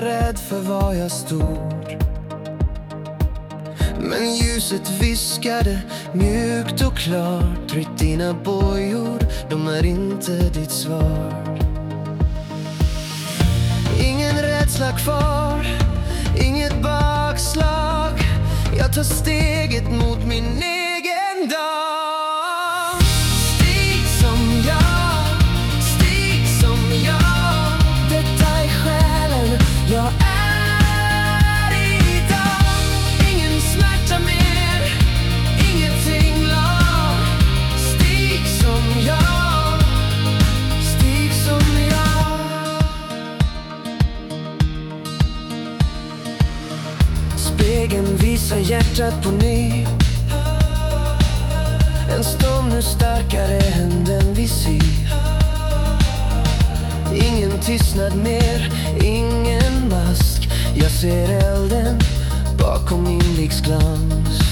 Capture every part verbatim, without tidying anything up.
jag rädd för vad jag stod. Men ljuset viskade mjukt och klart: ryck dina bojor, de är inte ditt svar. Ingen rädsla kvar, inget bakslag. Jag tar steget mot min egen dag. Stig som jag, stig som jag. Detta är själen jag är idag. Ingen smärta mer, ingenting lag. Stig som jag, stig som jag. Spegeln visar hjärtat på ny. En storm nu starkare än den vi ser. Ingen tystnad mer, ingen mask. Jag ser elden bakom min blixtglans.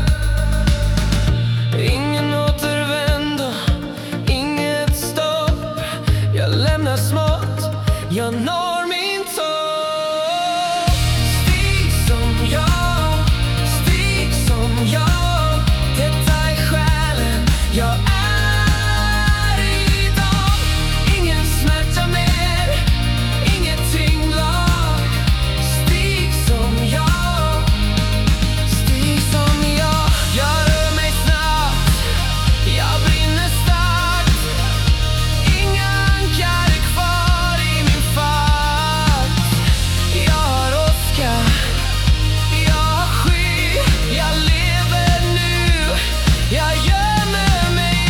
Ingen återvändo, inget stopp. Jag lämnar smått, jag når min topp. Stig som jag, stig som jag. Detta är själen jag är idag. Ingen smärta mer, ingenting lag. Stig som jag, stig som jag. Jag rör mig snabbt, jag brinner starkt. Inga ankar är kvar i min fart. Jag har åska, jag har sky. Jag lever nu, jag gömmer mig.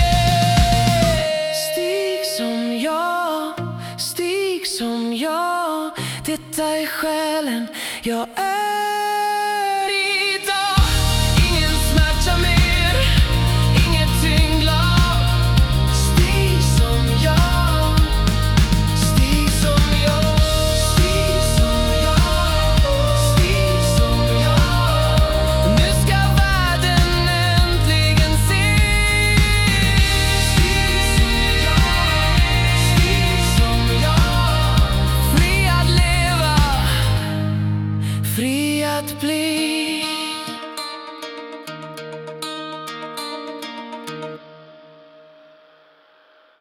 Stig som jag, stig som jag. Detta är själen jag är.